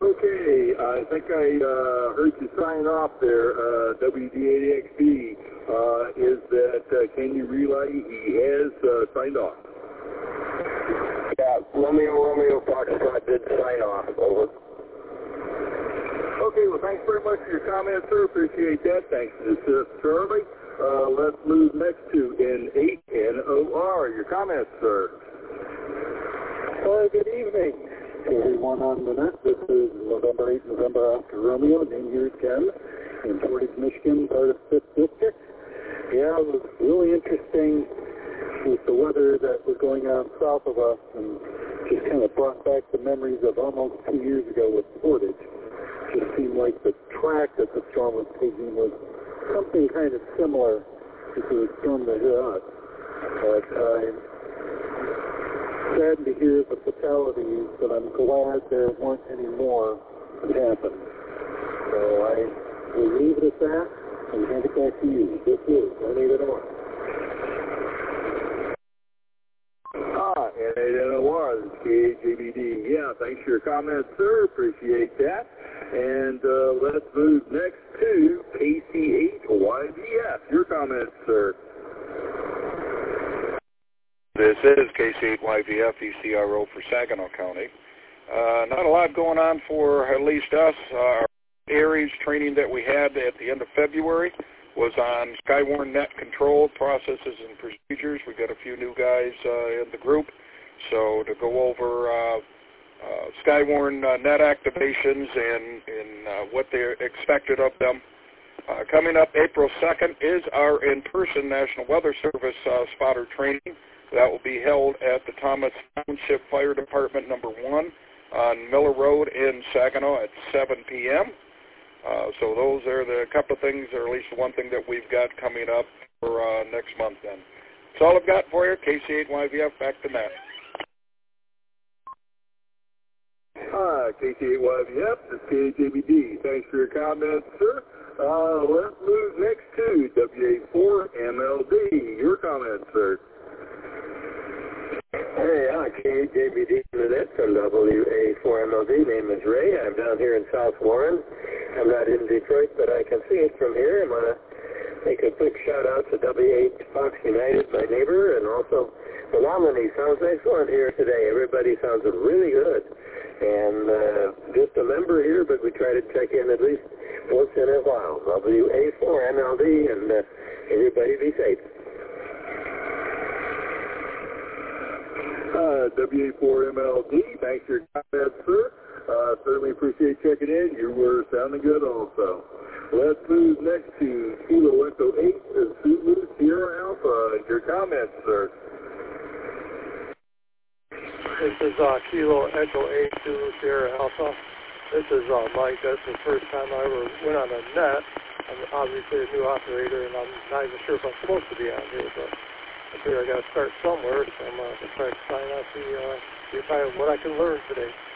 Okay, I think I heard you sign off there, WD8XB. Is that, can you relay he has signed off? Yeah, Romeo Foxtrot did sign off. Over. Okay, well, thanks very much for your comments, sir. Appreciate that. Thanks to Charlie. Let's move next to N8NOR. Your comments, sir. Good evening. Everyone on the net. This is November 8, November Oscar Romeo, name here again, in Portage, Michigan, part of 5th District. Yeah, it was really interesting with the weather that was going on south of us, and just kind of brought back the memories of almost 2 years ago with Portage. It just seemed like the track that the storm was taking was something kind of similar to the storm that hit us. But I'm sad to hear the fatalities, but I'm glad there weren't any more that happened. So I will leave it at that and hand it back to you. This is N8NOR. N8NOR, this is KHJBD. Yeah, thanks for your comments, sir. Appreciate that. And let's move next to KC8YVF. Your comments, sir. This is KC8YVF, ECRO for Saginaw County. Not a lot going on for at least us. Our Aries training that we had at the end of February was on Skywarn net control processes and procedures. We got a few new guys in the group. So to go over Skywarn net activations and what they're expected of them. Coming up April 2nd is our in-person National Weather Service spotter training. That will be held at the Thomas Township Fire Department number 1 on Miller Road in Saginaw at 7 p.m. So those are the couple of things, or at least one thing that we've got coming up for next month then. That's all I've got for you. KC8YVF, back to Matt. Hi, KC8YVF, this is KJBD. Thanks for your comments, sir. Let's move next to WA4MLD. Your comments, sir. Hey, KJBD from WA4MLD. Name is Ray. I'm down here in South Warren. I'm not in Detroit, but I can see it from here. I want to make a quick shout out to W8 Fox United, my neighbor, and also the nominee. Sounds excellent here today. Everybody sounds really good. And just a member here, but we try to check in at least once in a while. WA4MLD, and everybody be safe. WA4MLD, thanks for your comments, sir. Certainly appreciate checking in. You were sounding good also. Let's move next to Kilo Echo 8, Zulu Sierra Alpha. Your comments, sir. This is Kilo Echo 8, Zulu Sierra Alpha. This is Mike. That's the first time I ever went on a net. I'm obviously a new operator, and I'm not even sure if I'm supposed to be on here, but I figure I got to start somewhere, so I'm going to try to sign up, see what I can learn today.